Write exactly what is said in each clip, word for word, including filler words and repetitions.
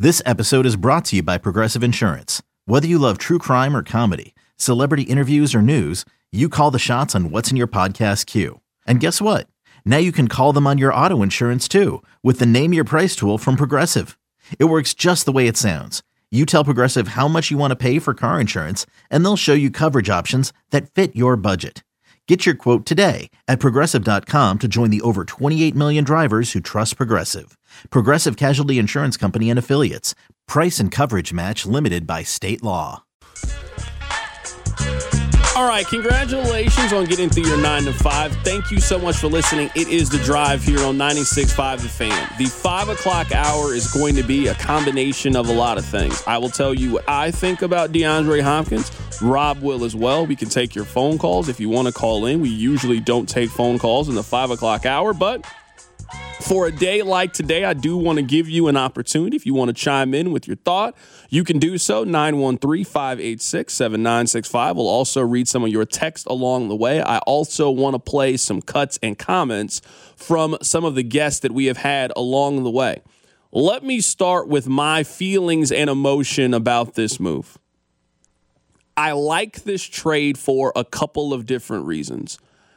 This episode is brought to you by Progressive Insurance. Whether you love true crime or comedy, celebrity interviews or news, you call the shots on what's in your podcast queue. And guess what? Now you can call them on your auto insurance too with the Name Your Price tool from Progressive. It works just the way it sounds. You tell Progressive how much you want to pay for car insurance, and they'll show you coverage options that fit your budget. Get your quote today at Progressive dot com to join the over twenty-eight million drivers who trust Progressive. Progressive Casualty Insurance Company and Affiliates. Price and coverage match limited by state law. All right, congratulations on getting through your nine to five. Thank you so much for listening. It is The Drive here on ninety-six point five The Fan. The five o'clock hour is going to be a combination of a lot of things. I will tell you what I think about DeAndre Hopkins. Rob will as well. We can take your phone calls if you want to call in. We usually don't take phone calls in the five o'clock hour, but for a day like today, I do want to give you an opportunity. If you want to chime in with your thought, you can do so. nine one three, five eight six, seven nine six five. We'll also read some of your text along the way. I also want to play some cuts and comments from some of the guests that we have had along the way. Let me start with my feelings and emotion about this move. I like this trade for a couple of different reasons.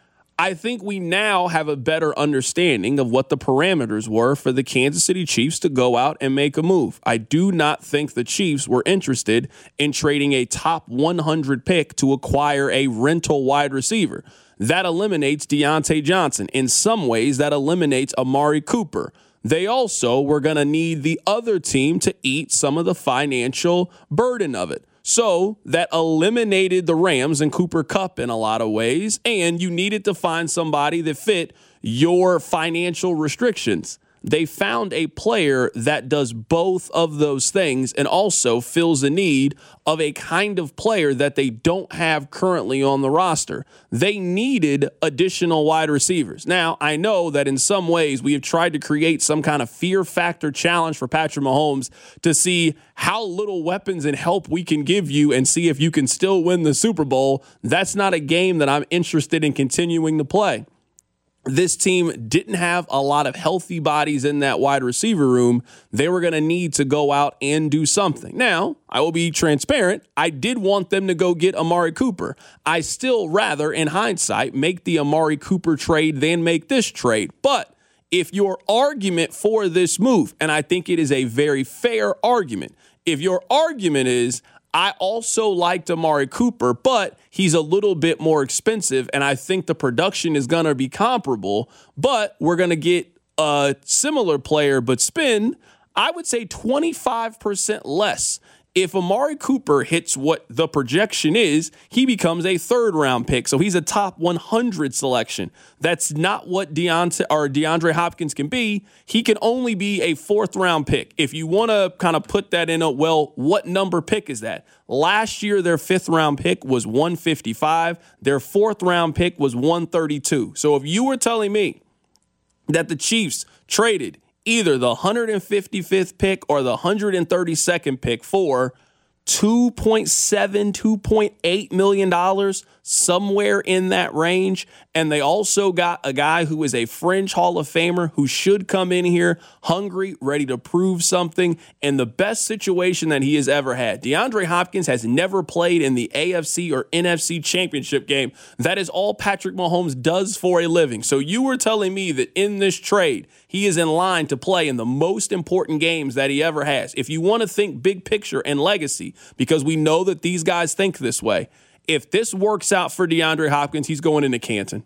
I think we now have a better understanding of what the parameters were for the Kansas City Chiefs to go out and make a move. I do not think the Chiefs were interested in trading a top one hundred pick to acquire a rental wide receiver. That eliminates Deontay Johnson. In some ways, that eliminates Amari Cooper. They also were going to need the other team to eat some of the financial burden of it. So that eliminated the Rams and Cooper Kupp in a lot of ways, and you needed to find somebody that fit your financial restrictions. They found a player that does both of those things and also fills the need of a kind of player that they don't have currently on the roster. They needed additional wide receivers. Now, I know that in some ways we have tried to create some kind of fear factor challenge for Patrick Mahomes to see how little weapons and help we can give you and see if you can still win the Super Bowl. That's not a game that I'm interested in continuing to play. This team didn't have a lot of healthy bodies in that wide receiver room. They were going to need to go out and do something. Now, I will be transparent. I did want them to go get Amari Cooper. I still rather, in hindsight, make the Amari Cooper trade than make this trade. But if your argument for this move, and I think it is a very fair argument, if your argument is, I also liked Amari Cooper, but he's a little bit more expensive, and I think the production is going to be comparable, but we're going to get a similar player but spend, I would say, twenty-five percent less. If Amari Cooper hits what the projection is, he becomes a third-round pick, so he's a top one hundred selection. That's not what Deontay or DeAndre Hopkins can be. He can only be a fourth-round pick. If you want to kind of put that in a, well, what number pick is that? Last year, their fifth-round pick was one fifty-five. Their fourth-round pick was one thirty-two. So if you were telling me that the Chiefs traded either the one hundred fifty-fifth pick or the one hundred thirty-second pick for two point seven, two point eight million dollars, somewhere in that range. And they also got a guy who is a fringe Hall of Famer who should come in here hungry, ready to prove something, in the best situation that he has ever had. DeAndre Hopkins has never played in the A F C or N F C championship game. That is all Patrick Mahomes does for a living. So you were telling me that in this trade, he is in line to play in the most important games that he ever has. If you want to think big picture and legacy, because we know that these guys think this way, if this works out for DeAndre Hopkins, he's going into Canton.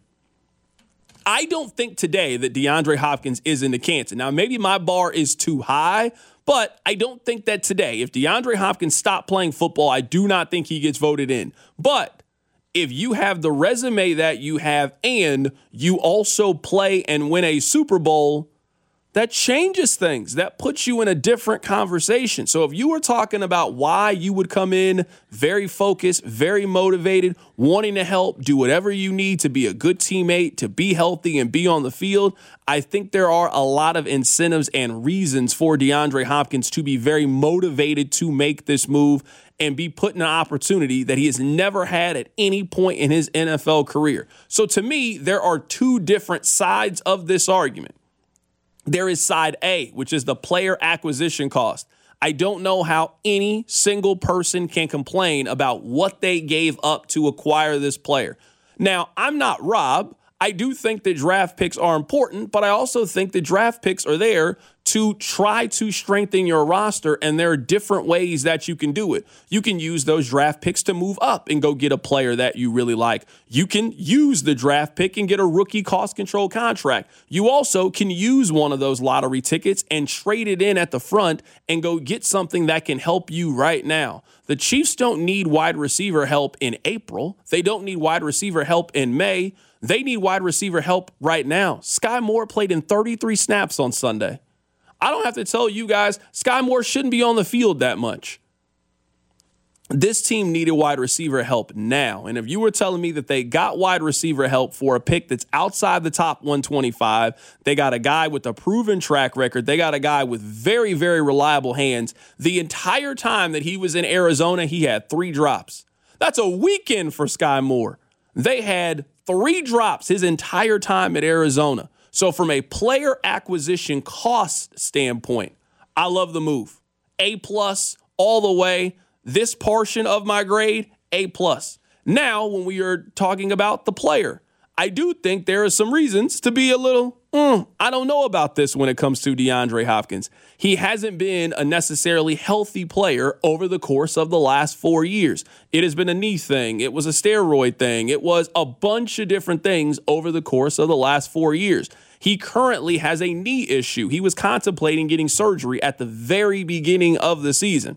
I don't think today that DeAndre Hopkins is into Canton. Now, maybe my bar is too high, but I don't think that today, if DeAndre Hopkins stopped playing football, I do not think he gets voted in. But if you have the resume that you have and you also play and win a Super Bowl, that changes things. That puts you in a different conversation. So if you were talking about why you would come in very focused, very motivated, wanting to help, do whatever you need to be a good teammate, to be healthy and be on the field, I think there are a lot of incentives and reasons for DeAndre Hopkins to be very motivated to make this move and be put in an opportunity that he has never had at any point in his N F L career. So to me, there are two different sides of this argument. There is side A, which is the player acquisition cost. I don't know how any single person can complain about what they gave up to acquire this player. Now, I'm not Rob. I do think that draft picks are important, but I also think that draft picks are there to try to strengthen your roster, and there are different ways that you can do it. You can use those draft picks to move up and go get a player that you really like. You can use the draft pick and get a rookie cost control contract. You also can use one of those lottery tickets and trade it in at the front and go get something that can help you right now. The Chiefs don't need wide receiver help in April. They don't need wide receiver help in May. They need wide receiver help right now. Sky Moore played in thirty-three snaps on Sunday. I don't have to tell you guys, Sky Moore shouldn't be on the field that much. This team needed wide receiver help now. And if you were telling me that they got wide receiver help for a pick that's outside the top one twenty-five, they got a guy with a proven track record, they got a guy with very, very reliable hands. The entire time that he was in Arizona, he had three drops. That's a weekend for Sky Moore. They had three drops his entire time at Arizona. So from a player acquisition cost standpoint, I love the move. A plus all the way. This portion of my grade, A plus. Now, when we are talking about the player, I do think there are some reasons to be a little, mm, I don't know about this when it comes to DeAndre Hopkins. He hasn't been a necessarily healthy player over the course of the last four years. It has been a knee thing. It was a steroid thing. It was a bunch of different things over the course of the last four years. He currently has a knee issue. He was contemplating getting surgery at the very beginning of the season.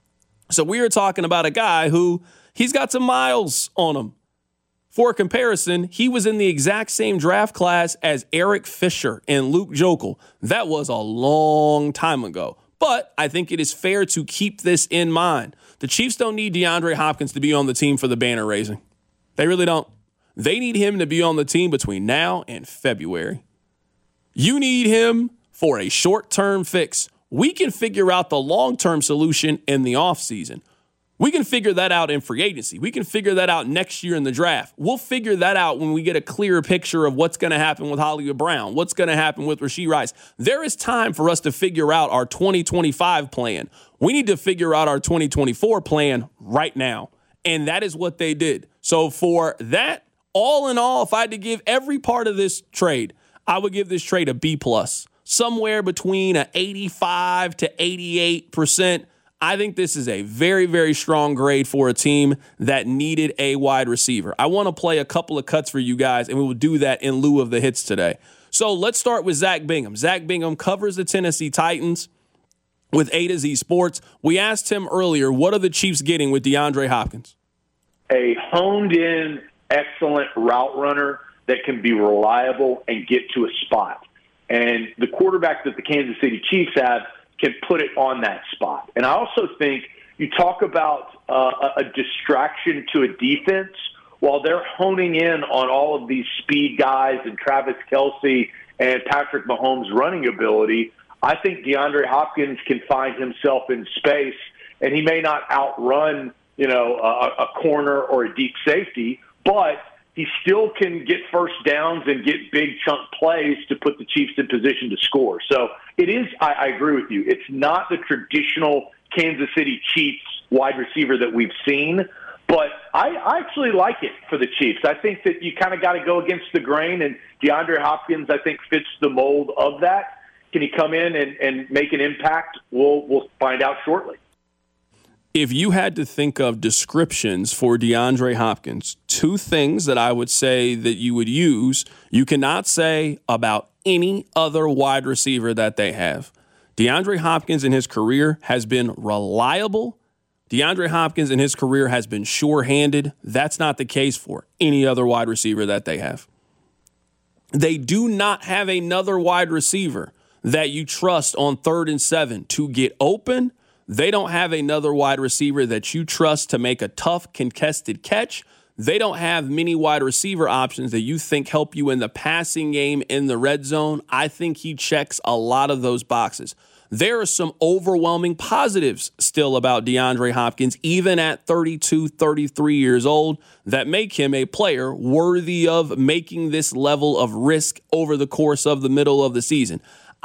So we are talking about a guy who he's got some miles on him. For comparison, he was in the exact same draft class as Eric Fisher and Luke Joeckel. That was a long time ago. But I think it is fair to keep this in mind. The Chiefs don't need DeAndre Hopkins to be on the team for the banner raising. They really don't. They need him to be on the team between now and February. You need him for a short-term fix. We can figure out the long-term solution in the offseason. We can figure that out in free agency. We can figure that out next year in the draft. We'll figure that out when we get a clearer picture of what's going to happen with Hollywood Brown, what's going to happen with Rashee Rice. There is time for us to figure out our twenty twenty-five plan. We need to figure out our twenty twenty-four plan right now, and that is what they did. So for that, all in all, if I had to give every part of this trade, I would give this trade a B plus, somewhere between an eighty-five to eighty-eight percent. I think this is a very, very strong grade for a team that needed a wide receiver. I want to play a couple of cuts for you guys, and we will do that in lieu of the hits today. So let's start with Zach Bingham. Zach Bingham covers the Tennessee Titans with A to Z Sports. We asked him earlier, what are the Chiefs getting with DeAndre Hopkins? A honed-in, excellent route runner that can be reliable and get to a spot. And the quarterback that the Kansas City Chiefs have can put it on that spot. And I also think you talk about uh, a distraction to a defense while they're honing in on all of these speed guys and Travis Kelce and Patrick Mahomes' running ability. I think DeAndre Hopkins can find himself in space, and he may not outrun, you know, a, a corner or a deep safety, but he still can get first downs and get big chunk plays to put the Chiefs in position to score. So it is, I, I agree with you, it's not the traditional Kansas City Chiefs wide receiver that we've seen, but I, I actually like it for the Chiefs. I think that you kind of got to go against the grain, and DeAndre Hopkins, I think, fits the mold of that. Can he come in and, and make an impact? We'll, we'll find out shortly. If you had to think of descriptions for DeAndre Hopkins, two things that I would say that you would use, you cannot say about any other wide receiver that they have. DeAndre Hopkins in his career has been reliable. DeAndre Hopkins in his career has been sure-handed. That's not the case for any other wide receiver that they have. They do not have another wide receiver that you trust on third and seven to get open. They don't have another wide receiver that you trust to make a tough, contested catch. They don't have many wide receiver options that you think help you in the passing game in the red zone. I think he checks a lot of those boxes. There are some overwhelming positives still about DeAndre Hopkins, even at thirty-two, thirty-three years old, that make him a player worthy of making this level of risk over the course of the middle of the season.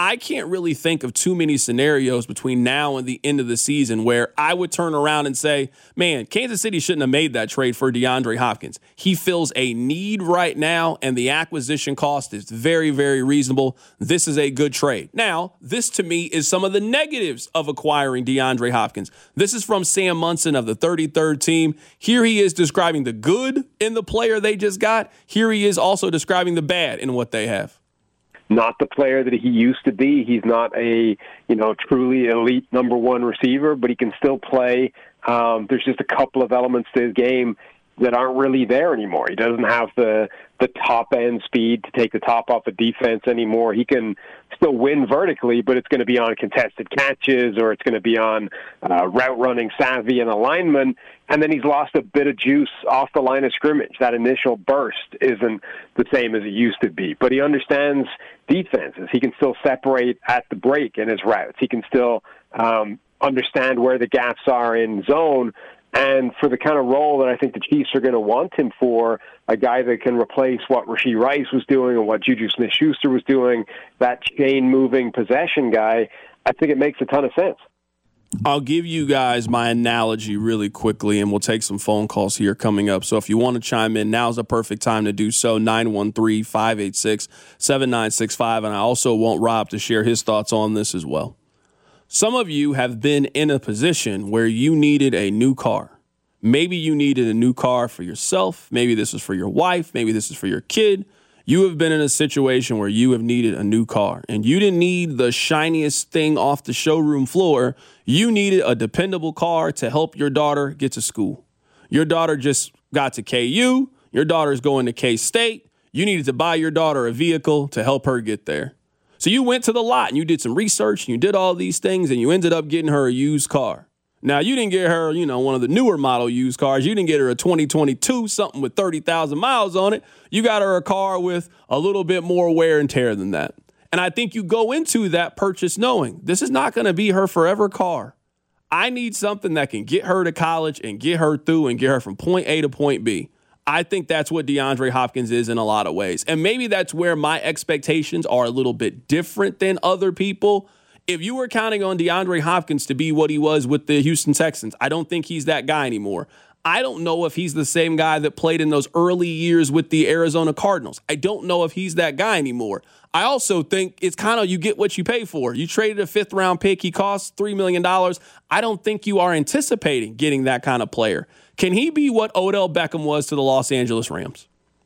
I can't really think of too many scenarios between now and the end of the season where I would turn around and say, man, Kansas City shouldn't have made that trade for DeAndre Hopkins. He fills a need right now, and the acquisition cost is very, very reasonable. This is a good trade. Now, this to me is some of the negatives of acquiring DeAndre Hopkins. This is from Sam Munson of the thirty-third team. Here he is describing the good in the player they just got. Here he is also describing the bad in what they have. Not the player that he used to be. He's not a, you know, truly elite number one receiver, but he can still play. Um, there's just a couple of elements to his game that aren't really there anymore. He doesn't have the the top-end speed to take the top off a defense anymore. He can still win vertically, but it's going to be on contested catches or it's going to be on uh, route-running savvy and alignment. And then he's lost a bit of juice off the line of scrimmage. That initial burst isn't the same as it used to be. But he understands defenses. He can still separate at the break in his routes. He can still um, understand where the gaps are in zone. And for the kind of role that I think the Chiefs are going to want him for, a guy that can replace what Rashee Rice was doing and what Juju Smith-Schuster was doing, that chain-moving possession guy, I think it makes a ton of sense. I'll give you guys my analogy really quickly, and we'll take some phone calls here coming up. So if you want to chime in, now's the perfect time to do so, nine one three, five eight six, seven nine six five. And I also want Rob to share his thoughts on this as well. Some of you have been in a position where you needed a new car. Maybe you needed a new car for yourself. Maybe this is for your wife. Maybe this is for your kid. You have been in a situation where you have needed a new car, and you didn't need the shiniest thing off the showroom floor. You needed a dependable car to help your daughter get to school. Your daughter just got to K U. Your daughter's going to K-State. You needed to buy your daughter a vehicle to help her get there. So you went to the lot and you did some research and you did all these things and you ended up getting her a used car. Now, you didn't get her, you know, one of the newer model used cars. You didn't get her a twenty twenty-two, something with thirty thousand miles on it. You got her a car with a little bit more wear and tear than that. And I think you go into that purchase knowing this is not going to be her forever car. I need something that can get her to college and get her through and get her from point A to point B. I think that's what DeAndre Hopkins is in a lot of ways. And maybe that's where my expectations are a little bit different than other people. If you were counting on DeAndre Hopkins to be what he was with the Houston Texans, I don't think he's that guy anymore. I don't know if he's the same guy that played in those early years with the Arizona Cardinals. I don't know if he's that guy anymore. I also think it's kind of you get what you pay for. You traded a fifth-round pick. He costs three million dollars. I don't think you are anticipating getting that kind of player. Can he be what Odell Beckham was to the Los Angeles Rams?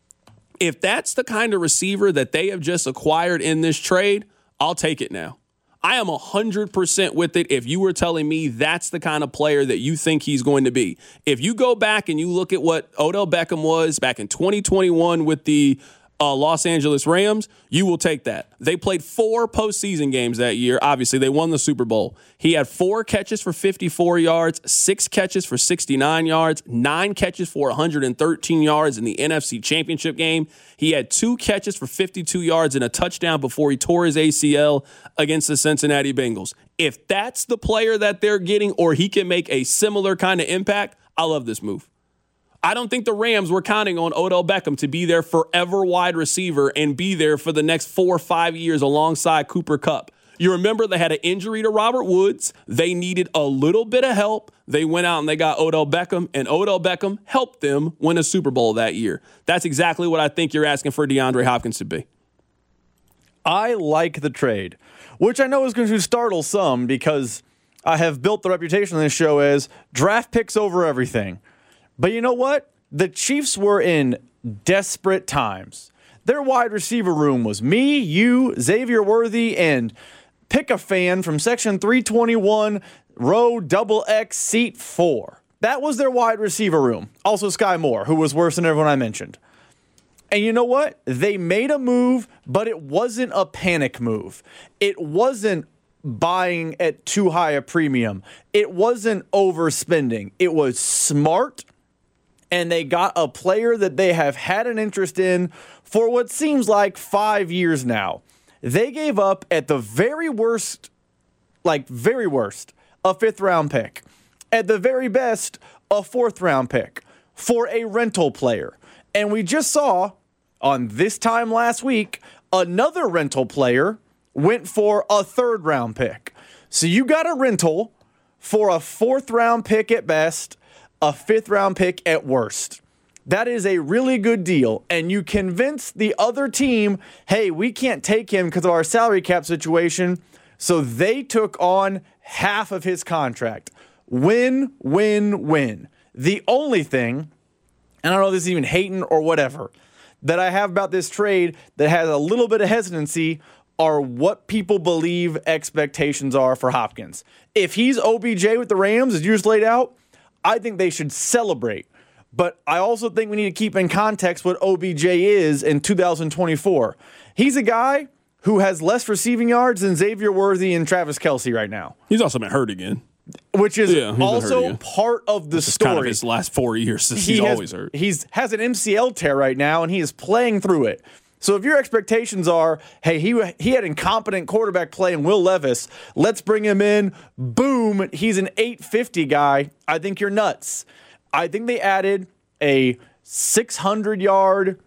If that's the kind of receiver that they have just acquired in this trade, I'll take it now. I am one hundred percent with it if you were telling me that's the kind of player that you think he's going to be. If you go back and you look at what Odell Beckham was back in twenty twenty-one with the uh, Los Angeles Rams, you will take that. They played four postseason games that year. Obviously, they won the Super Bowl. He had four catches for fifty-four yards, six catches for sixty-nine yards, nine catches for one hundred thirteen yards in the N F C Championship game. He had two catches for fifty-two yards and a touchdown before he tore his A C L against the Cincinnati Bengals. If that's the player that they're getting, or he can make a similar kind of impact, I love this move. I don't think the Rams were counting on Odell Beckham to be their forever wide receiver and be there for the next four or five years alongside Cooper Kupp. You remember they had an injury to Robert Woods. They needed a little bit of help. They went out and they got Odell Beckham, and Odell Beckham helped them win a Super Bowl that year. That's exactly what I think you're asking for DeAndre Hopkins to be. I like the trade, which I know is going to startle some because I have built the reputation on this show as draft picks over everything. But you know what? The Chiefs were in desperate times. Their wide receiver room was me, you, Xavier Worthy, and pick a fan from section three twenty-one, row double X, seat four. That was their wide receiver room. Also Sky Moore, who was worse than everyone I mentioned. And you know what? They made a move, but it wasn't a panic move. It wasn't buying at too high a premium. It wasn't overspending. It was smart. And they got a player that they have had an interest in for what seems like five years now. They gave up at the very worst, like very worst, a fifth round pick. At the very best, a fourth round pick for a rental player. And we just saw on this time last week, another rental player went for a third round pick. So you got a rental for a fourth round pick at best, a fifth round pick at worst. That is a really good deal. And you convince the other team, hey, we can't take him because of our salary cap situation. So they took on half of his contract. Win, win, win. The only thing, and I don't know if this is even hating or whatever, that I have about this trade that has a little bit of hesitancy are what people believe expectations are for Hopkins. If he's O B J with the Rams, as you just laid out, I think they should celebrate. But I also think we need to keep in context what O B J is in two thousand twenty-four. He's a guy who has less receiving yards than Xavier Worthy and Travis Kelce right now. He's also been hurt again. Which is yeah, also part of the This story. Kind of his last four years. He's he has, always hurt. He's has an M C L tear right now, and he is playing through it. So if your expectations are, hey, he he had incompetent quarterback play in Will Levis, let's bring him in, boom, he's an eight fifty guy, I think you're nuts. I think they added a six hundred yard,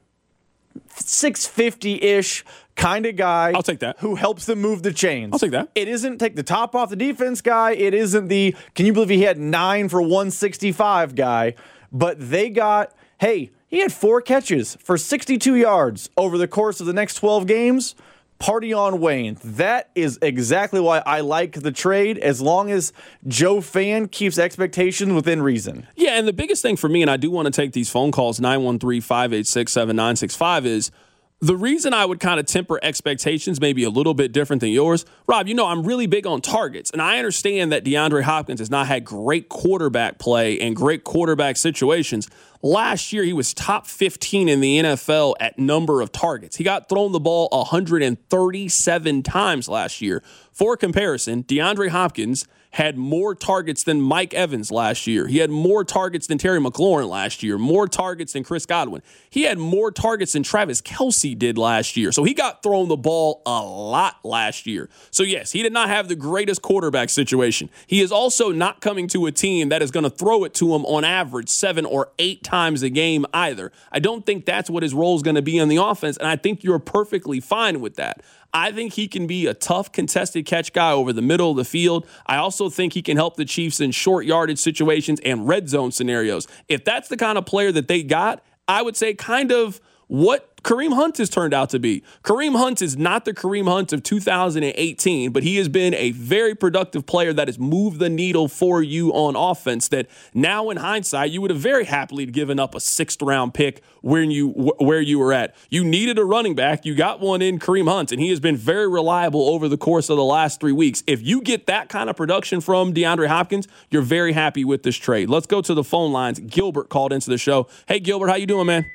six fifty-ish kind of guy. I'll take that. Who helps them move the chains. I'll take that. It isn't take the top off the defense guy. It isn't the, can you believe he had nine for one sixty-five guy? But they got, hey, he had four catches for sixty-two yards over the course of the next twelve games. Party on Wayne. That is exactly why I like the trade, as long as Joe Fan keeps expectations within reason. Yeah, and the biggest thing for me, and I do want to take these phone calls, nine one three, five eight six, seven nine six five, is the reason I would kind of temper expectations maybe a little bit different than yours. Rob, you know I'm really big on targets, and I understand that DeAndre Hopkins has not had great quarterback play and great quarterback situations. Last year, he was top fifteen in the N F L at number of targets. He got thrown the ball one hundred thirty-seven times last year. For comparison, DeAndre Hopkins had more targets than Mike Evans last year. He had more targets than Terry McLaurin last year, more targets than Chris Godwin. He had more targets than Travis Kelce did last year. So he got thrown the ball a lot last year. So yes, he did not have the greatest quarterback situation. He is also not coming to a team that is going to throw it to him on average seven or eight times a game either. I don't think that's what his role is going to be in the offense, and I think you're perfectly fine with that. I think he can be a tough contested catch guy over the middle of the field. I also think he can help the Chiefs in short yardage situations and red zone scenarios. If that's the kind of player that they got, I would say kind of what Kareem Hunt has turned out to be. Kareem Hunt is not the Kareem Hunt of two thousand eighteen, but he has been a very productive player that has moved the needle for you on offense, that now in hindsight, you would have very happily given up a sixth round pick where you where you were at. You needed a running back. You got one in Kareem Hunt, and he has been very reliable over the course of the last three weeks. If you get that kind of production from DeAndre Hopkins, you're very happy with this trade. Let's go to the phone lines. Gilbert called into the show. Hey, Gilbert, how you doing, man?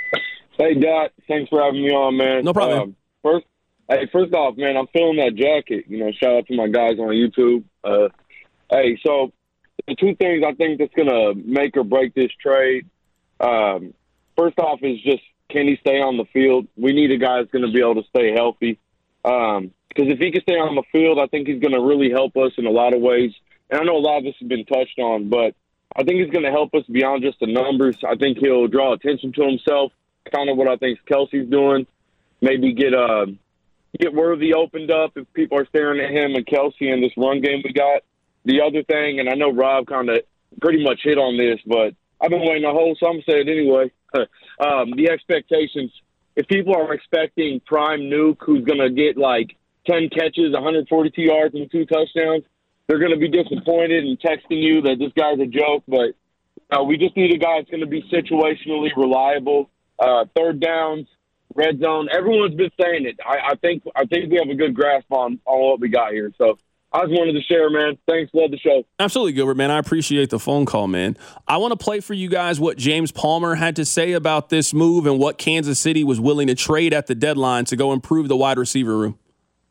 Hey, Dot. Thanks for having me on, man. No problem. Um, first, hey, first off, man, I'm feeling that jacket. You know, shout out to my guys on YouTube. Uh, hey, so the two things I think that's going to make or break this trade, um, first off is just, can he stay on the field? We need a guy that's going to be able to stay healthy. Because um, if he can stay on the field, I think he's going to really help us in a lot of ways. And I know a lot of this has been touched on, but I think he's going to help us beyond just the numbers. I think he'll draw attention to himself. Kind of what I think Kelce's doing. Maybe get uh, get Worthy opened up if people are staring at him and Kelce in this run game we got. The other thing, and I know Rob kind of pretty much hit on this, but I've been waiting a whole, so I'm going to say it anyway. um, the expectations, if people are expecting prime Nuke, who's going to get like ten catches, one hundred forty-two yards, and two touchdowns, they're going to be disappointed and texting you that this guy's a joke. But uh, we just need a guy that's going to be situationally reliable. Uh, third downs, red zone. Everyone's been saying it. I, I think I think we have a good grasp on, on what we got here. So I just wanted to share, man. Thanks. Love the show. Absolutely, Gilbert, man. I appreciate the phone call, man. I want to play for you guys what James Palmer had to say about this move and what Kansas City was willing to trade at the deadline to go improve the wide receiver room.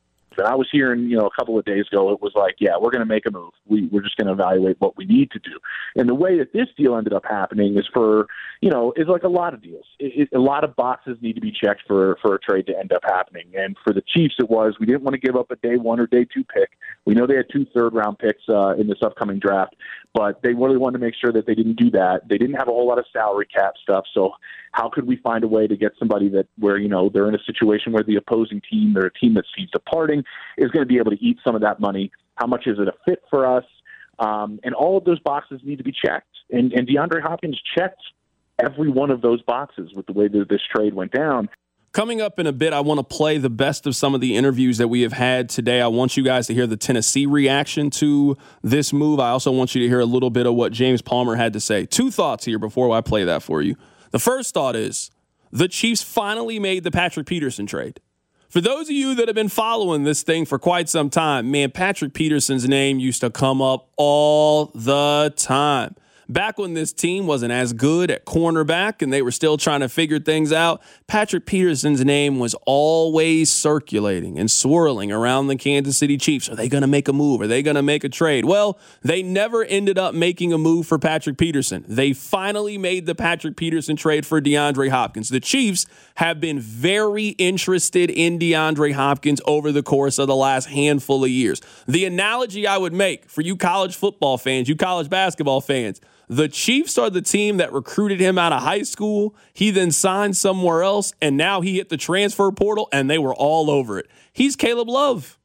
I was hearing, you know, a couple of days ago, it was like, yeah, we're going to make a move. We, we're just going to evaluate what we need to do. And the way that this deal ended up happening is for, you know, is like a lot of deals. It, it, a lot of boxes need to be checked for, for a trade to end up happening. And for the Chiefs, it was, we didn't want to give up a day one or day two pick. We know they had two third round picks uh, in this upcoming draft, but they really wanted to make sure that they didn't do that. They didn't have a whole lot of salary cap stuff. So how could we find a way to get somebody that where, you know, they're in a situation where the opposing team, they're a team that sees departing, is going to be able to eat some of that money? How much is it a fit for us? Um, and all of those boxes need to be checked. And, and DeAndre Hopkins checked every one of those boxes with the way that this trade went down. Coming up in a bit, I want to play the best of some of the interviews that we have had today. I want you guys to hear the Tennessee reaction to this move. I also want you to hear a little bit of what James Palmer had to say. Two thoughts here before I play that for you. The first thought is the Chiefs finally made the Patrick Peterson trade. For those of you that have been following this thing for quite some time, man, Patrick Peterson's name used to come up all the time. Back when this team wasn't as good at cornerback and they were still trying to figure things out, Patrick Peterson's name was always circulating and swirling around the Kansas City Chiefs. Are they going to make a move? Are they going to make a trade? Well, they never ended up making a move for Patrick Peterson. They finally made the Patrick Peterson trade for DeAndre Hopkins. The Chiefs have been very interested in DeAndre Hopkins over the course of the last handful of years. The analogy I would make for you college football fans, you college basketball fans, the Chiefs are the team that recruited him out of high school. He then signed somewhere else, and now he hit the transfer portal, and they were all over it. He's Caleb Love.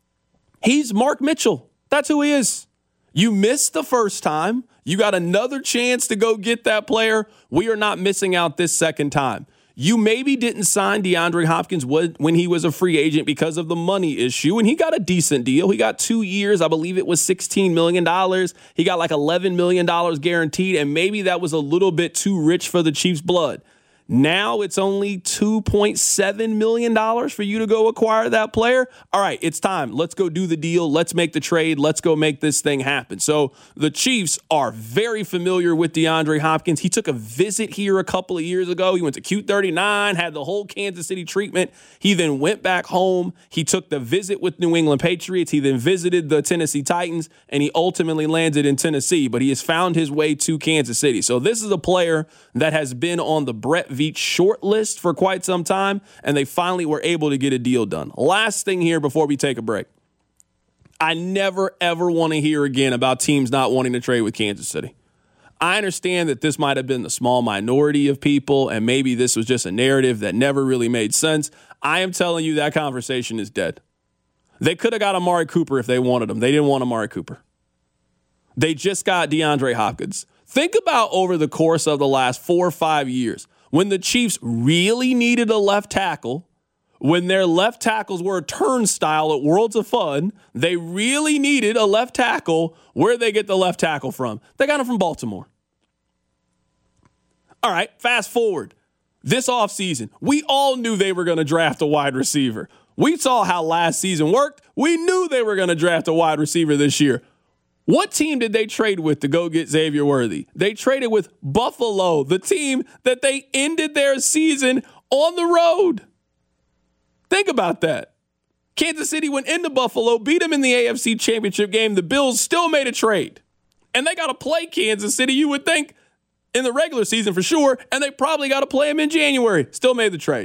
He's Mark Mitchell. That's who he is. You missed the first time. You got another chance to go get that player. We are not missing out this second time. You maybe didn't sign DeAndre Hopkins when he was a free agent because of the money issue, and he got a decent deal. He got two years. I believe it was sixteen million dollars. He got like eleven million dollars guaranteed, and maybe that was a little bit too rich for the Chiefs' blood. Now it's only two point seven million dollars for you to go acquire that player. All right, it's time. Let's go do the deal. Let's make the trade. Let's go make this thing happen. So the Chiefs are very familiar with DeAndre Hopkins. He took a visit here a couple of years ago. He went to Q thirty-nine, had the whole Kansas City treatment. He then went back home. He took the visit with New England Patriots. He then visited the Tennessee Titans, and he ultimately landed in Tennessee. But he has found his way to Kansas City. So this is a player that has been on the Brett Veach short list for quite some time, and they finally were able to get a deal done. Last thing here before we take a break. I never, ever want to hear again about teams not wanting to trade with Kansas City. I understand that this might have been the small minority of people, and maybe this was just a narrative that never really made sense. I am telling you that conversation is dead. They could have got Amari Cooper if they wanted him. They didn't want Amari Cooper. They just got DeAndre Hopkins. Think about over the course of the last four or five years, when the Chiefs really needed a left tackle, when their left tackles were a turnstile at Worlds of Fun, they really needed a left tackle. Where'd they get the left tackle from? They got him from Baltimore. All right, fast forward. This offseason, we all knew they were going to draft a wide receiver. We saw how last season worked. We knew they were going to draft a wide receiver this year. What team did they trade with to go get Xavier Worthy? They traded with Buffalo, the team that they ended their season on the road. Think about that. Kansas City went into Buffalo, beat them in the A F C Championship game. The Bills still made a trade. And they got to play Kansas City, you would think, in the regular season for sure, and they probably got to play them in January. Still made the trade.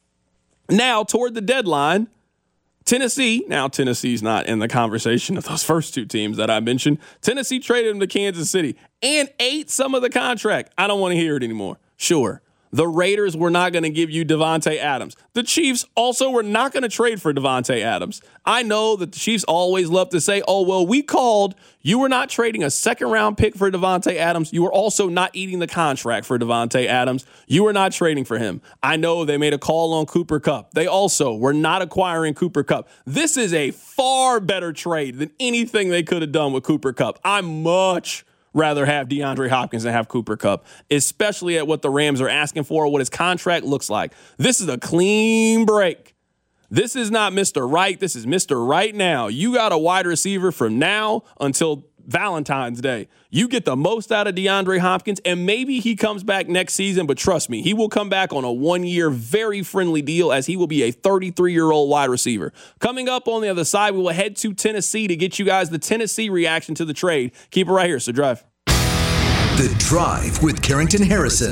Now, toward the deadline, Tennessee, now Tennessee's not in the conversation of those first two teams that I mentioned. Tennessee traded him to Kansas City and ate some of the contract. I don't want to hear it anymore. Sure, the Raiders were not going to give you Davante Adams. The Chiefs also were not going to trade for Davante Adams. I know that the Chiefs always love to say, oh, well, we called. You were not trading a second-round pick for Davante Adams. You were also not eating the contract for Davante Adams. You were not trading for him. I know they made a call on Cooper Kupp. They also were not acquiring Cooper Kupp. This is a far better trade than anything they could have done with Cooper Kupp. I'm much rather have DeAndre Hopkins than have Cooper Kupp, especially at what the Rams are asking for, what his contract looks like. This is a clean break. This is not Mister Right. This is Mister Right Now. You got a wide receiver from now until Valentine's Day. You get the most out of DeAndre Hopkins, and maybe he comes back next season, but trust me, he will come back on a one-year, very friendly deal as he will be a thirty-three-year-old wide receiver. Coming up on the other side, we will head to Tennessee to get you guys the Tennessee reaction to the trade. Keep it right here, so drive. The Drive with Carrington Harrison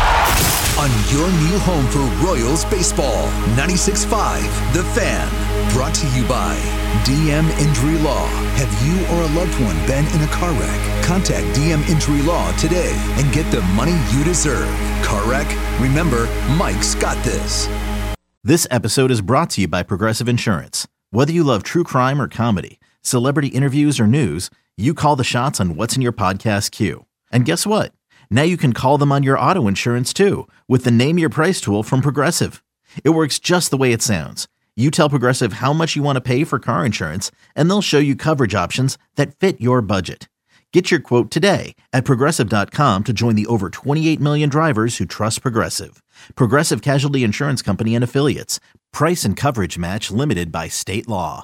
on your new home for Royals baseball. ninety-six point five The Fan. Brought to you by D M Injury Law. Have you or a loved one been in a car wreck? Contact D M Injury Law today and get the money you deserve. Car wreck? Remember, Mike's got this. This episode is brought to you by Progressive Insurance. Whether you love true crime or comedy, celebrity interviews or news, you call the shots on what's in your podcast queue. And guess what? Now you can call them on your auto insurance too with the Name Your Price tool from Progressive. It works just the way it sounds. You tell Progressive how much you want to pay for car insurance, and they'll show you coverage options that fit your budget. Get your quote today at Progressive dot com to join the over twenty-eight million drivers who trust Progressive. Progressive Casualty Insurance Company and Affiliates. Price and coverage match limited by state law.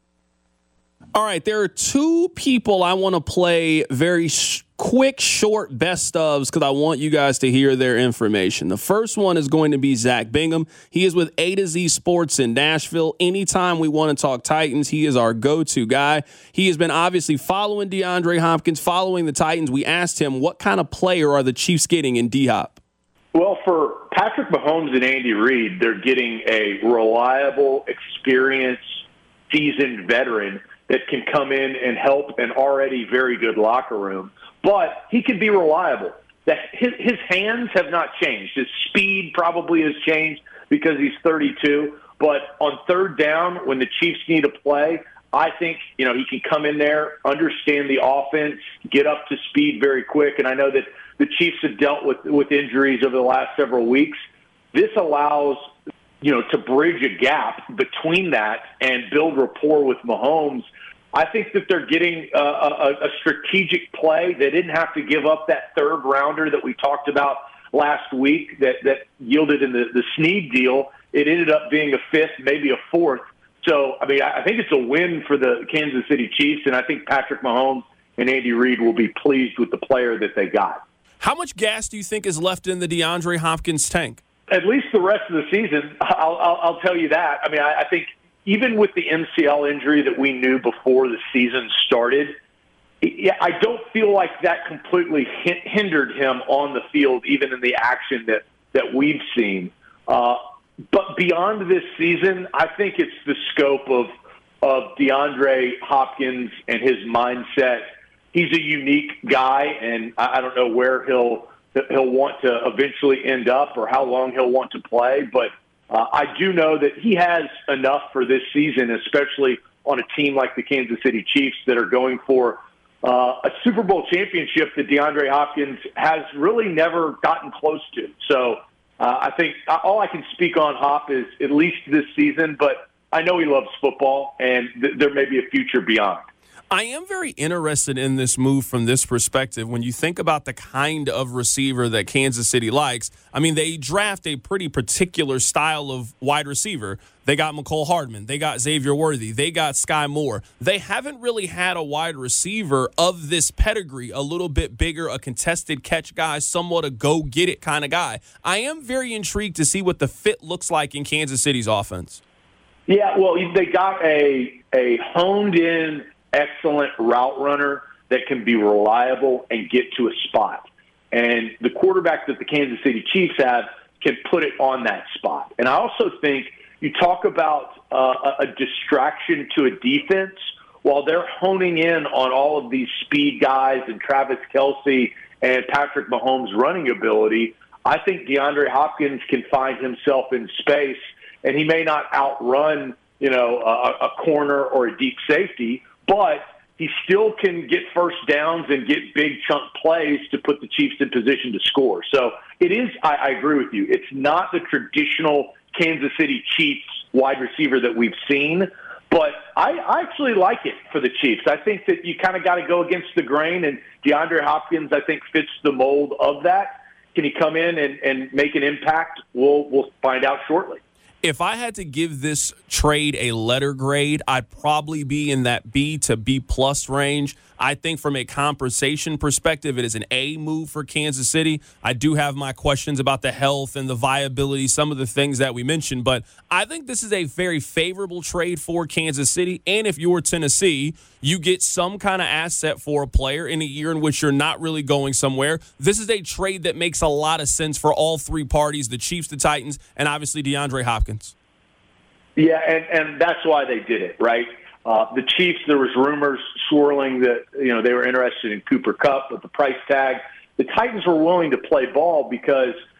All right, there are two people I want to play very sh- quick, short best ofs because I want you guys to hear their information. The first one is going to be Zach Bingham. He is with A to Z Sports in Nashville. Anytime we want to talk Titans, he is our go-to guy. He has been obviously following DeAndre Hopkins, following the Titans. We asked him, what kind of player are the Chiefs getting in D-Hop? Well, for Patrick Mahomes and Andy Reid, they're getting a reliable, experienced, seasoned veteran that can come in and help an already very good locker room. But he can be reliable. That his, his hands have not changed. His speed probably has changed because he's thirty-two. But on third down, when the Chiefs need a play, I think, you know, he can come in there, understand the offense, get up to speed very quick. And I know that the Chiefs have dealt with, with injuries over the last several weeks. This allows, you know, to bridge a gap between that and build rapport with Mahomes. I think that they're getting a, a, a strategic play. They didn't have to give up that third rounder that we talked about last week that, that yielded in the, the Snead deal. It ended up being a fifth, maybe a fourth. So, I mean, I think it's a win for the Kansas City Chiefs, and I think Patrick Mahomes and Andy Reid will be pleased with the player that they got. How much gas do you think is left in the DeAndre Hopkins tank? At least the rest of the season, I'll, I'll, I'll tell you that. I mean, I, I think even with the M C L injury that we knew before the season started, yeah, I don't feel like that completely hindered him on the field, even in the action that, that we've seen. Uh, but beyond this season, I think it's the scope of of DeAndre Hopkins and his mindset. He's a unique guy, and I, I don't know where he'll he'll want to eventually end up or how long he'll want to play, but uh, I do know that he has enough for this season, especially on a team like the Kansas City Chiefs that are going for uh, a Super Bowl championship that DeAndre Hopkins has really never gotten close to. So uh, I think all I can speak on Hop is at least this season, but I know he loves football, and th- there may be a future beyond. I am very interested in this move from this perspective. When you think about the kind of receiver that Kansas City likes, I mean, they draft a pretty particular style of wide receiver. They got McCole Hardman. They got Xavier Worthy. They got Sky Moore. They haven't really had a wide receiver of this pedigree, a little bit bigger, a contested catch guy, somewhat a go-get-it kind of guy. I am very intrigued to see what the fit looks like in Kansas City's offense. Yeah, well, they got a a honed-in, excellent route runner that can be reliable and get to a spot. And the quarterback that the Kansas City Chiefs have can put it on that spot. And I also think you talk about uh, a distraction to a defense while they're honing in on all of these speed guys and Travis Kelce and Patrick Mahomes' running ability. I think DeAndre Hopkins can find himself in space, and he may not outrun, you know, a, a corner or a deep safety, but he still can get first downs and get big chunk plays to put the Chiefs in position to score. So it is, I, I agree with you, it's not the traditional Kansas City Chiefs wide receiver that we've seen, but I, I actually like it for the Chiefs. I think that you kind of got to go against the grain, and DeAndre Hopkins, I think, fits the mold of that. Can he come in and, and make an impact? We'll, we'll find out shortly. If I had to give this trade a letter grade, I'd probably be in that B to B plus range. I think from a compensation perspective, it is an A move for Kansas City. I do have my questions about the health and the viability, some of the things that we mentioned, but I think this is a very favorable trade for Kansas City. And if you're Tennessee, you get some kind of asset for a player in a year in which you're not really going somewhere. This is a trade that makes a lot of sense for all three parties, the Chiefs, the Titans, and obviously DeAndre Hopkins. Yeah, and, and that's why they did it, right? Uh, the Chiefs, there was rumors swirling that, you know, they were interested in Cooper Kupp with the price tag. The Titans were willing to play ball because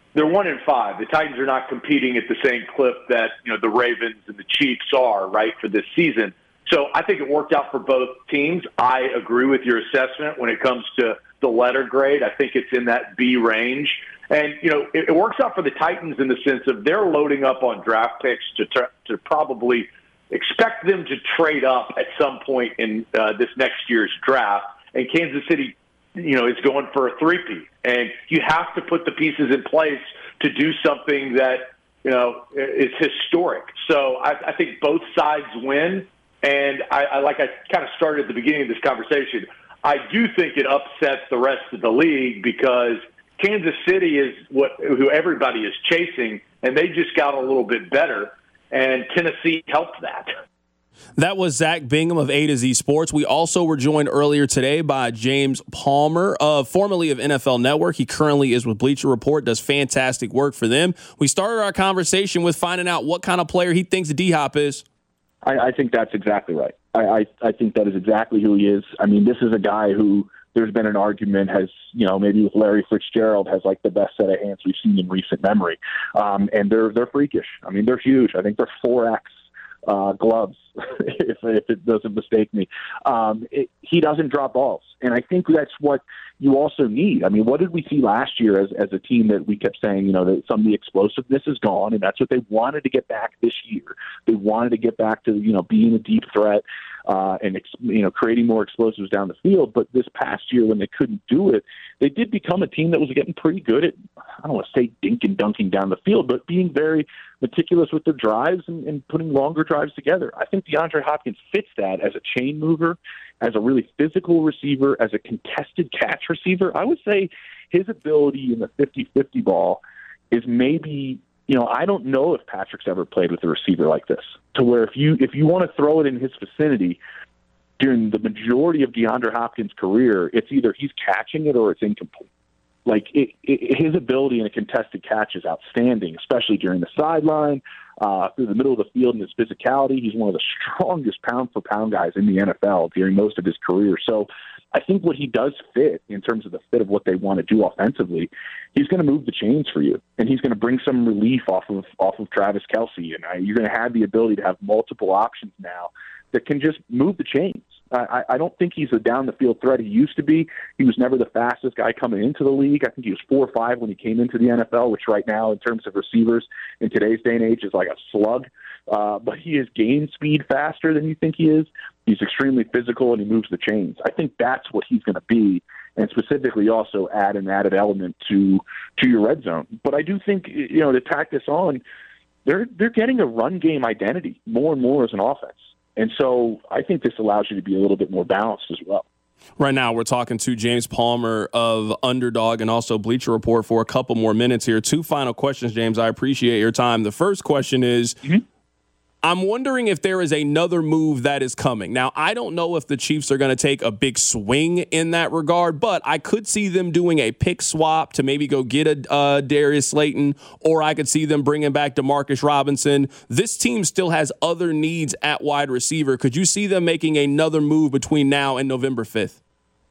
they're one in five. The Titans are not competing at the same clip that, you know, the Ravens and the Chiefs are, right, for this season. So I think it worked out for both teams. I agree with your assessment when it comes to the letter grade. I think it's in that B range. And, you know, it, it works out for the Titans in the sense of they're loading up on draft picks to to, to probably expect them to trade up at some point in uh, this next year's draft. And Kansas City, you know, is going for a three-peat. And you have to put the pieces in place to do something that, you know, is historic. So I, I think both sides win. And I, I like I kind of started at the beginning of this conversation, I do think it upsets the rest of the league because Kansas City is what who everybody is chasing, and they just got a little bit better, and Tennessee helped that. That was Zach Bingham of A to Z Sports. We also were joined earlier today by James Palmer, uh, formerly of N F L Network. He currently is with Bleacher Report, does fantastic work for them. We started our conversation with finding out what kind of player he thinks D-Hop is. I, I think that's exactly right. I, I, I think that is exactly who he is. I mean, this is a guy who there's been an argument has, you know, maybe with Larry Fitzgerald has like the best set of hands we've seen in recent memory. Um, and they're they're freakish. I mean, they're huge. I think they're four X uh, gloves, if, if it doesn't mistake me. Um, it, he doesn't drop balls. And I think that's what you also need. I mean, what did we see last year as, as a team that we kept saying, you know, that some of the explosiveness is gone, and that's what they wanted to get back this year. They wanted to get back to, you know, being a deep threat uh, and, you know, creating more explosives down the field. But this past year when they couldn't do it, they did become a team that was getting pretty good at, I don't want to say dink and dunking down the field, but being very meticulous with their drives and, and putting longer drives together. I think DeAndre Hopkins fits that as a chain mover, as a really physical receiver, as a contested catch receiver. I would say his ability in the fifty-fifty ball is maybe, you know, I don't know if Patrick's ever played with a receiver like this, to where if you if you want to throw it in his vicinity, during the majority of DeAndre Hopkins' career, it's either he's catching it or it's incomplete. Like, it, it, his ability in a contested catch is outstanding, especially during the sideline, uh, through the middle of the field, and his physicality. He's one of the strongest pound-for-pound guys in the N F L during most of his career. So I think what he does fit in terms of the fit of what they want to do offensively, he's going to move the chains for you, and he's going to bring some relief off of off of Travis Kelce. And uh, you're going to have the ability to have multiple options now that can just move the chains. I, I don't think he's a down-the-field threat he used to be. He was never the fastest guy coming into the league. I think he was four or five when he came into the N F L, which right now, in terms of receivers in today's day and age, is like a slug. Uh, but he has gained speed faster than you think he is. He's extremely physical, and he moves the chains. I think that's what he's going to be, and specifically also add an added element to to your red zone. But I do think, you know, to tack this on, they're they're getting a run game identity more and more as an offense. And so I think this allows you to be a little bit more balanced as well. Right now, we're talking to James Palmer of Underdog and also Bleacher Report for a couple more minutes here. Two final questions, James. I appreciate your time. The first question is, mm-hmm. I'm wondering if there is another move that is coming. Now, I don't know if the Chiefs are going to take a big swing in that regard, but I could see them doing a pick swap to maybe go get a uh, Darius Slayton, or I could see them bringing back Demarcus Robinson. This team still has other needs at wide receiver. Could you see them making another move between now and November fifth?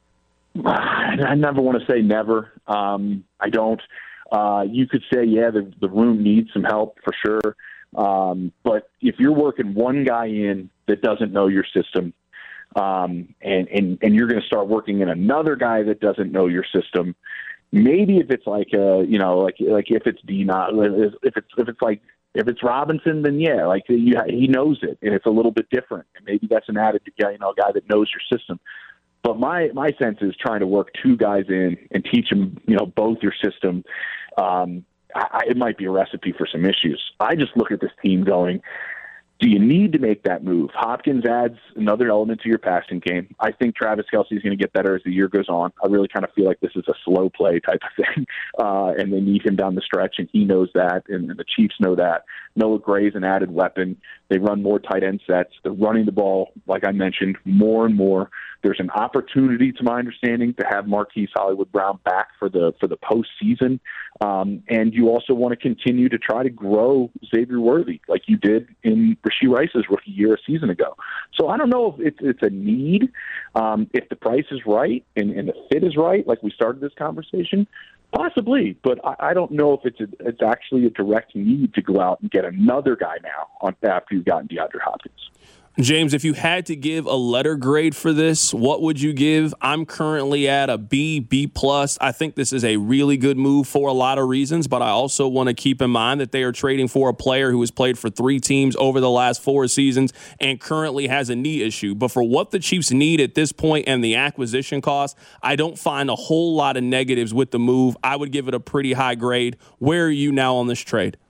I never want to say never. Um, I don't. Uh, you could say, yeah, the, the room needs some help for sure. Um, but if you're working one guy in that doesn't know your system, um, and, and, and you're going to start working in another guy that doesn't know your system, maybe if it's like, uh, you know, like, like if it's D not, if it's, if it's like, if it's Robinson, then yeah, like you, he knows it and it's a little bit different. And maybe that's an added guy, you know, a guy that knows your system. But my, my sense is trying to work two guys in and teach them, you know, both your system. Um, I, it might be a recipe for some issues. I just look at this team going, do you need to make that move? Hopkins adds another element to your passing game. I think Travis Kelce is going to get better as the year goes on. I really kind of feel like this is a slow play type of thing, uh, and they need him down the stretch, and he knows that, and, and the Chiefs know that. Noah Gray's an added weapon. They run more tight end sets. They're running the ball, like I mentioned, more and more. There's an opportunity, to my understanding, to have Marquise Hollywood Brown back for the for the postseason. Um, and you also want to continue to try to grow Xavier Worthy like you did in Rashee Rice's rookie year a season ago. So I don't know if it's, it's a need. Um, if the price is right and, and the fit is right, like we started this conversation, possibly. But I, I don't know if it's a, it's actually a direct need to go out and get another guy now on after you've gotten DeAndre Hopkins. James, if you had to give a letter grade for this, what would you give? I'm currently at a B, B plus. I think this is a really good move for a lot of reasons, but I also want to keep in mind that they are trading for a player who has played for three teams over the last four seasons and currently has a knee issue. But for what the Chiefs need at this point and the acquisition cost, I don't find a whole lot of negatives with the move. I would give it a pretty high grade. Where are you now on this trade?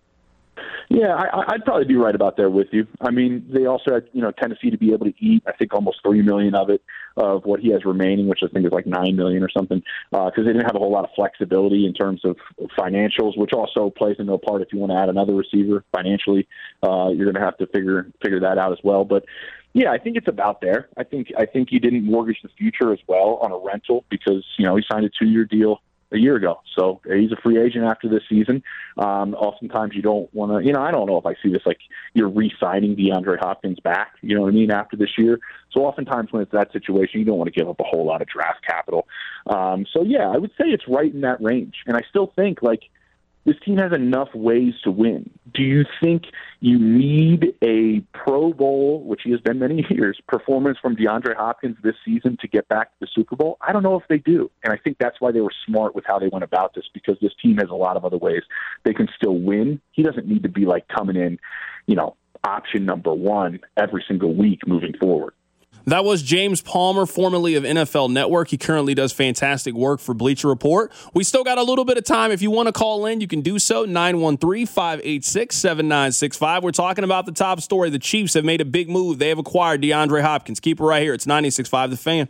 Yeah, I, I'd probably be right about there with you. I mean, they also had, you know, Tennessee to be able to eat, I think, almost three million dollars of it, of what he has remaining, which I think is like nine million dollars or something, because uh, they didn't have a whole lot of flexibility in terms of financials, which also plays into a part if you want to add another receiver financially. Uh, you're going to have to figure figure that out as well. But yeah, I think it's about there. I think I think you didn't mortgage the future as well on a rental because, you know, he signed a two-year deal a year ago. So he's a free agent after this season. Um, oftentimes you don't want to, you know, I don't know if I see this like you're re-signing DeAndre Hopkins back, you know what I mean, after this year. So oftentimes when it's that situation, you don't want to give up a whole lot of draft capital. Um, so yeah, I would say it's right in that range. And I still think like this team has enough ways to win. Do you think you need a Pro Bowl, which he has been many years, performance from DeAndre Hopkins this season to get back to the Super Bowl? I don't know if they do. And I think that's why they were smart with how they went about this, because this team has a lot of other ways they can still win. He doesn't need to be like coming in, you know, option number one every single week moving forward. That was James Palmer, formerly of N F L Network. He currently does fantastic work for Bleacher Report. We still got a little bit of time. If you want to call in, you can do so. nine one three, five eight six, seven nine six five. We're talking about the top story. The Chiefs have made a big move. They have acquired DeAndre Hopkins. Keep it right here. It's ninety-six point five The Fan.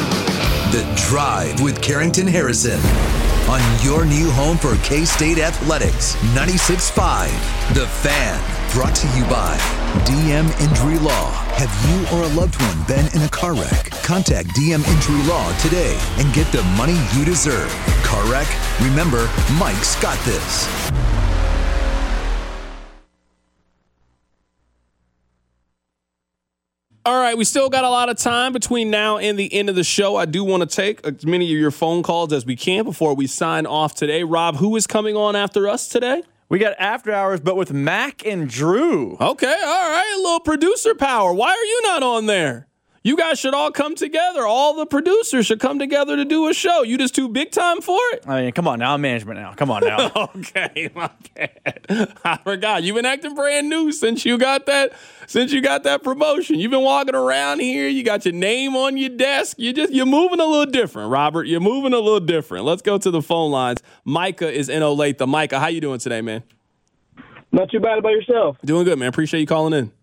The Drive with Carrington Harrison on your new home for K-State Athletics. ninety-six point five The Fan. Brought to you by D M Injury Law. Have you or a loved one been in a car wreck? Contact D M Injury Law today and get the money you deserve. Car wreck? Remember, Mike's got this. All right, we still got a lot of time between now and the end of the show. I do want to take as many of your phone calls as we can before we sign off today. Rob, who is coming on after us today? We got After Hours, but with Mac and Drew. Okay, all right, a little producer power. Why are you not on there? You guys should all come together. All the producers should come together to do a show. You just too big time for it? I mean, come on now. I'm management now. Come on now. Okay, my bad. I forgot. You've been acting brand new since you got that since you got that promotion. You've been walking around here. You got your name on your desk. You just you're moving a little different, Robert. You're moving a little different. Let's go to the phone lines. Micah is in Olathe. Micah, how you doing today, man? Not too bad about yourself. Doing good, man. Appreciate you calling in.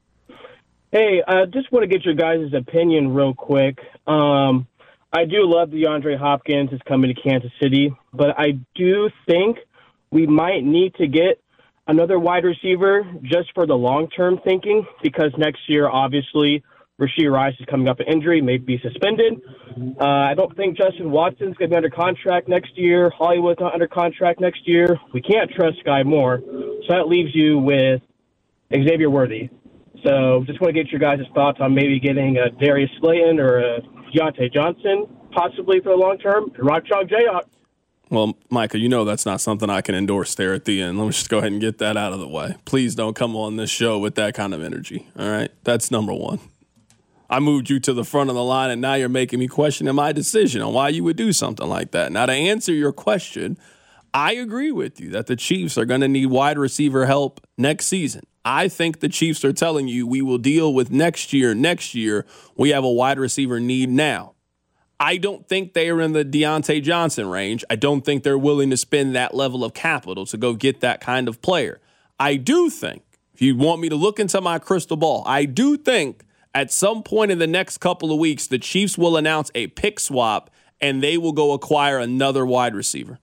Hey, I just want to get your guys' opinion real quick. Um, I do love DeAndre Hopkins is coming to Kansas City, but I do think we might need to get another wide receiver just for the long-term thinking, because next year, obviously, Rashee Rice is coming up an injury, may be suspended. Uh, I don't think Justin Watson's going to be under contract next year. Hollywood's not under contract next year. We can't trust Sky Moore. So that leaves you with Xavier Worthy. So just want to get your guys' thoughts on maybe getting a Darius Slayton or a Deontay Johnson, possibly for the long term. Rock Chalk Jayhawk. Well, Micah, you know that's not something I can endorse there at the end. Let me just go ahead and get that out of the way. Please don't come on this show with that kind of energy, all right? That's number one. I moved you to the front of the line, and now you're making me question my decision on why you would do something like that. Now, to answer your question, I agree with you that the Chiefs are going to need wide receiver help next season. I think the Chiefs are telling you we will deal with next year. Next year, we have a wide receiver need now. I don't think they are in the Deontay Johnson range. I don't think they're willing to spend that level of capital to go get that kind of player. I do think, if you want me to look into my crystal ball, I do think at some point in the next couple of weeks, the Chiefs will announce a pick swap and they will go acquire another wide receiver.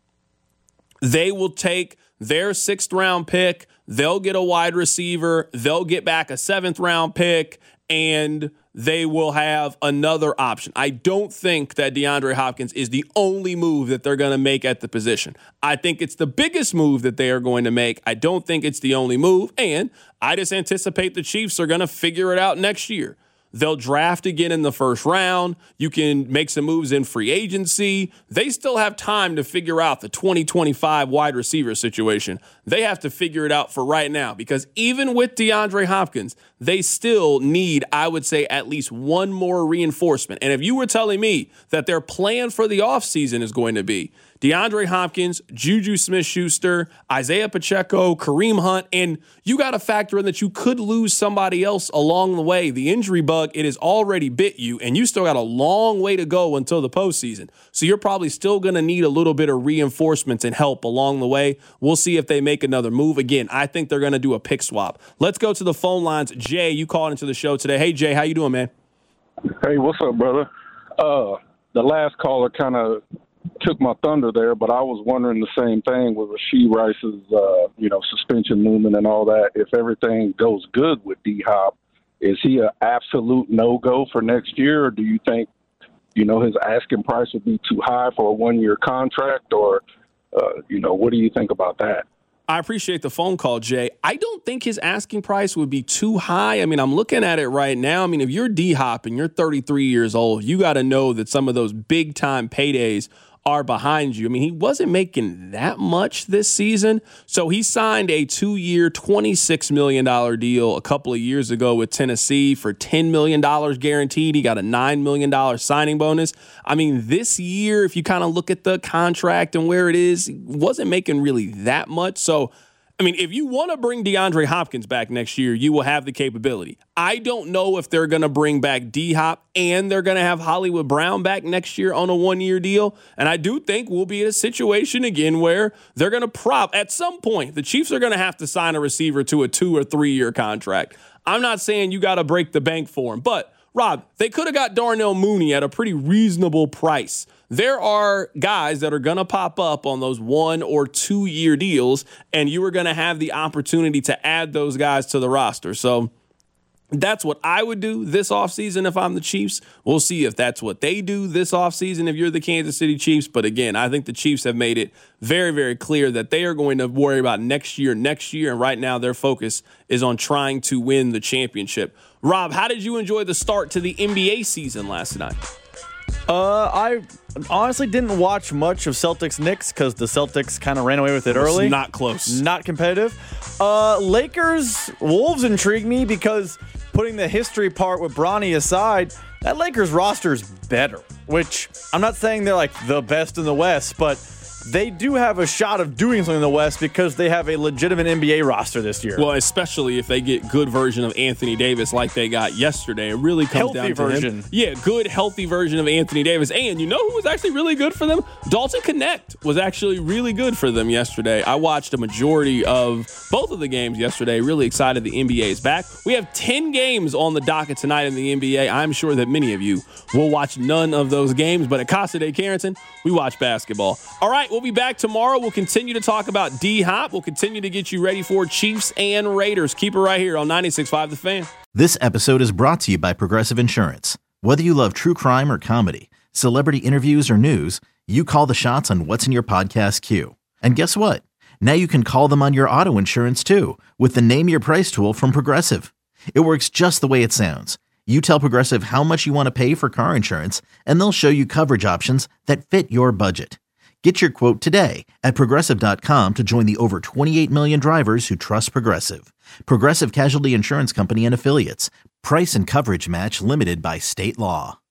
They will take their sixth round pick, they'll get a wide receiver, they'll get back a seventh round pick, and they will have another option. I don't think that DeAndre Hopkins is the only move that they're going to make at the position. I think it's the biggest move that they are going to make. I don't think it's the only move. And I just anticipate the Chiefs are going to figure it out next year. They'll draft again in the first round. You can make some moves in free agency. They still have time to figure out the twenty twenty-five wide receiver situation. They have to figure it out for right now because even with DeAndre Hopkins, they still need, I would say, at least one more reinforcement. And if you were telling me that their plan for the offseason is going to be DeAndre Hopkins, Juju Smith-Schuster, Isaiah Pacheco, Kareem Hunt, and you got to factor in that you could lose somebody else along the way. The injury bug, it has already bit you, and you still got a long way to go until the postseason. So you're probably still going to need a little bit of reinforcements and help along the way. We'll see if they make another move. Again, I think they're going to do a pick swap. Let's go to the phone lines. Jay, you called into the show today. Hey, Jay, how you doing, man? Hey, what's up, brother? Uh, the last caller kind of took my thunder there, but I was wondering the same thing with Rashee Rice's, uh, you know, suspension movement and all that. If everything goes good with D-Hop, is he an absolute no-go for next year, or do you think, you know, his asking price would be too high for a one-year contract, or, uh, you know, what do you think about that? I appreciate the phone call, Jay. I don't think his asking price would be too high. I mean, I'm looking at it right now. I mean, if you're D-Hop and you're thirty-three years old, you got to know that some of those big-time paydays are behind you. I mean, he wasn't making that much this season. So he signed a two-year, twenty-six million dollars deal a couple of years ago with Tennessee for ten million dollars guaranteed. He got a nine million dollars signing bonus. I mean, this year, if you kind of look at the contract and where it is, he wasn't making really that much. So, I mean, if you want to bring DeAndre Hopkins back next year, you will have the capability. I don't know if they're going to bring back D-Hop and they're going to have Hollywood Brown back next year on a one-year deal. And I do think we'll be in a situation again where they're going to prop, at some point, the Chiefs are going to have to sign a receiver to a two- or three-year contract. I'm not saying you got to break the bank for him, but Rob, they could have got Darnell Mooney at a pretty reasonable price. There are guys that are going to pop up on those one or two year deals, and you are going to have the opportunity to add those guys to the roster. So that's what I would do this offseason if I'm the Chiefs. We'll see if that's what they do this offseason if you're the Kansas City Chiefs. But again, I think the Chiefs have made it very, very clear that they are going to worry about next year, next year. And right now their focus is on trying to win the championship. Rob, how did you enjoy the start to the N B A season last night? Uh, I honestly didn't watch much of Celtics Knicks because the Celtics kind of ran away with it, it early. Was not close. Not competitive. Uh, Lakers Wolves intrigue me because putting the history part with Bronny aside, that Lakers roster is better, which I'm not saying they're like the best in the West, but they do have a shot of doing something in the West because they have a legitimate N B A roster this year. Well, especially if they get good version of Anthony Davis like they got yesterday. It really comes healthy down to version. him. Yeah, good, healthy version of Anthony Davis. And you know who was actually really good for them? Dalton Connect was actually really good for them yesterday. I watched a majority of both of the games yesterday. Really excited the N B A is back. We have ten games on the docket tonight in the N B A. I'm sure that many of you will watch none of those games, but at Casa de Carrington, we watch basketball. All right, we'll be back tomorrow. We'll continue to talk about D-Hop. We'll continue to get you ready for Chiefs and Raiders. Keep it right here on ninety-six point five The Fan. This episode is brought to you by Progressive Insurance. Whether you love true crime or comedy, celebrity interviews or news, you call the shots on what's in your podcast queue. And guess what? Now you can call them on your auto insurance too with the Name Your Price tool from Progressive. It works just the way it sounds. You tell Progressive how much you want to pay for car insurance, and they'll show you coverage options that fit your budget. Get your quote today at Progressive dot com to join the over twenty-eight million drivers who trust Progressive. Progressive Casualty Insurance Company and Affiliates. Price and coverage match limited by state law.